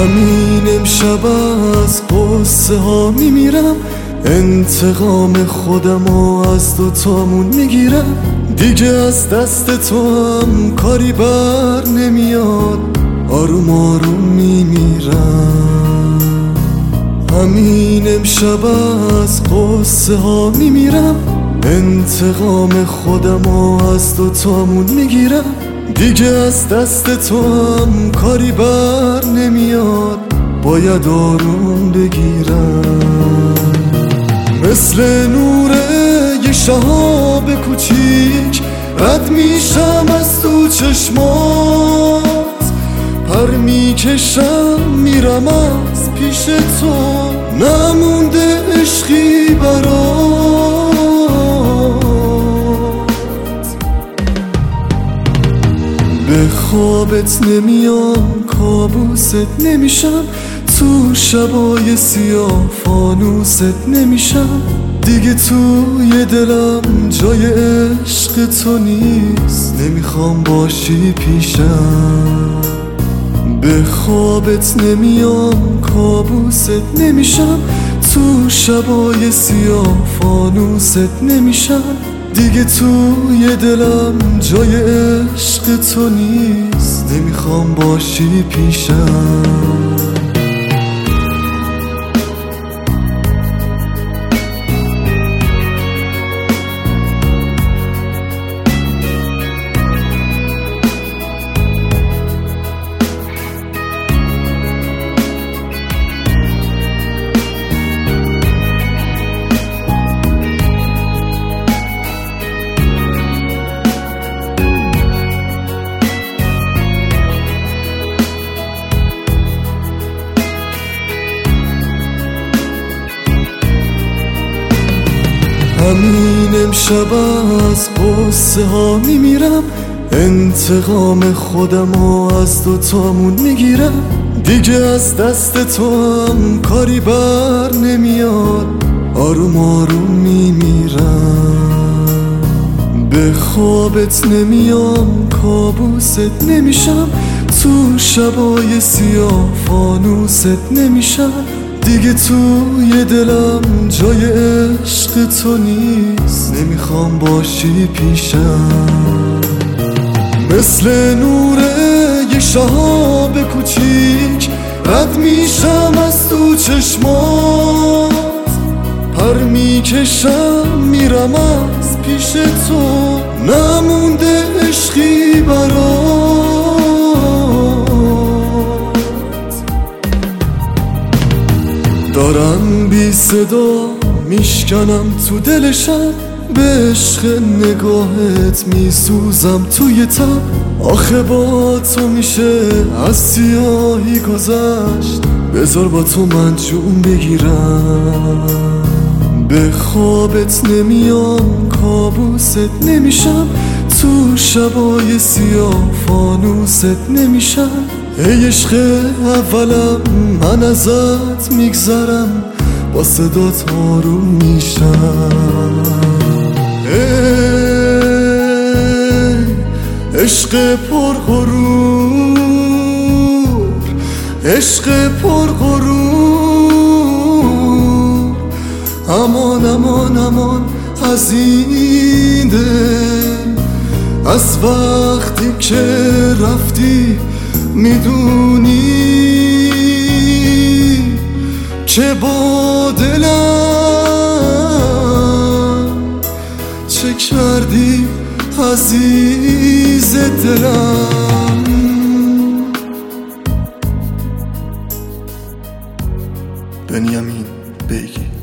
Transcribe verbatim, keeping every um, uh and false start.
همین امشب از قصه ها میمیرم، انتقام خودمو از دوتامون میگیرم. دیگه از دست تو هم کاری بر نمیاد، آروم آروم میمیرم. همین امشب از قصه ها میمیرم، انتقام خودمو از دوتامون میگیرم. دیگه از دست تو هم کاری بر نمیاد، باید آروم بگیرم. مثل نور یه شهاب کوچیک رد میشم از تو چشمات، پر میکشم میرم از پیش تو، نمونده عشقی برات. به خوابت نمیام، کابوست نمیشم، تو شبای سیاه فانوست نمیشم. دیگه توی دلم جای عشق تو نیست، نمیخوام باشی پیشم. به خوابت نمیام، کابوست نمیشم، تو شبای سیاه فانوست نمیشم. دیگه توی دلم جای عشق تو نیست، نمیخوام باشی پیشم. همین امشب از قصه ها میمیرم، انتقام خودمو از دوتامون میگیرم. دیگه از دست تو هم کاری بر نمیاد، آروم آروم میمیرم. به خوابت نمیام، کابوست نمیشم، تو شبای سیاه فانوست نمیشم. دیگه توی دلم جای عشق تو نیست، نمیخوام باشی پیشم. مثل نور یه شهاب کوچیک رد میشم از تو چشمات، پر میکشم میرم از پیش تو، نمونده عشقی برات. دارم بی صدا میشکنم تو دل شب، به عشق نگاهت میسوزم توی تب. آخه با تو میشه از سیاهی گذشت، بذار با تو من جون بگیرم. به خوابت نمیام، کابوست نمیشم، تو شبای سیاه فانوست نمیشم. ای عشق اولم من ازت میگذرم، با صدات آروم میشم. ای عشق پرغرور، عشق پرغرور، امان امان امان از این دل. از وقتی که رفتی میدونی که با دلم چه کردی عزیز دلم. بنیامین بیگی.